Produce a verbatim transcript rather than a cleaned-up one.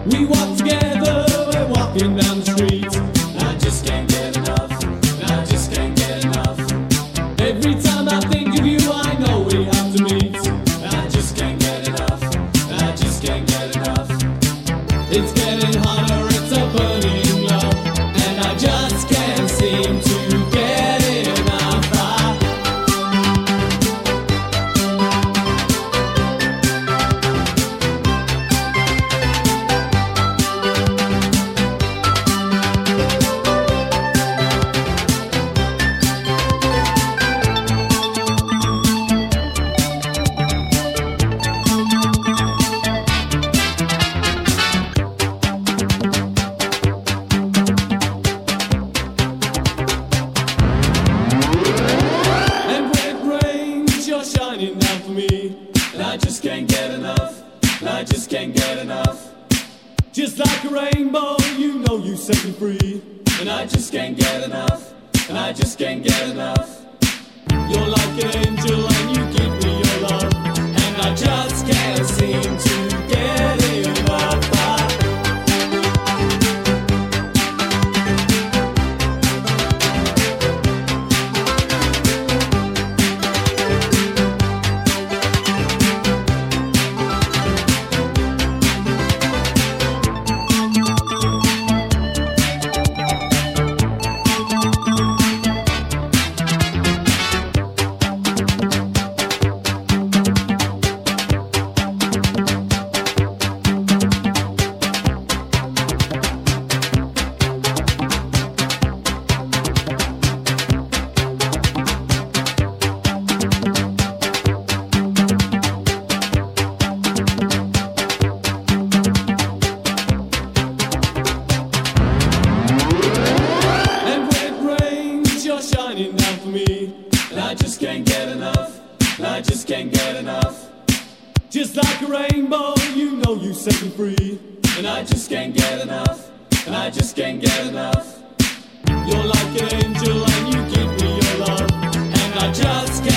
We walk together, we're walking down the street. I just can't get enough, I just can't get enough. Every time I think of you, I know we have to meet. I just can't get enough, I just can't get enough. It's getting hotter, it's a burning love, and I just can't seem to get enough. I You're shining down for me, and I just can't get enough, and I just can't get enough. Just like a rainbow, you know you set me free, and I just can't get enough, and I just can't get enough. You're like an angel and you give me your love, and I just can't seem to get enough. I You're shining down for me, and I just can't get enough, and I just can't get enough. Just like a rainbow, you know you set me free, and I just can't get enough, and I just can't get enough. You're like an angel and you give me your love, and I just can't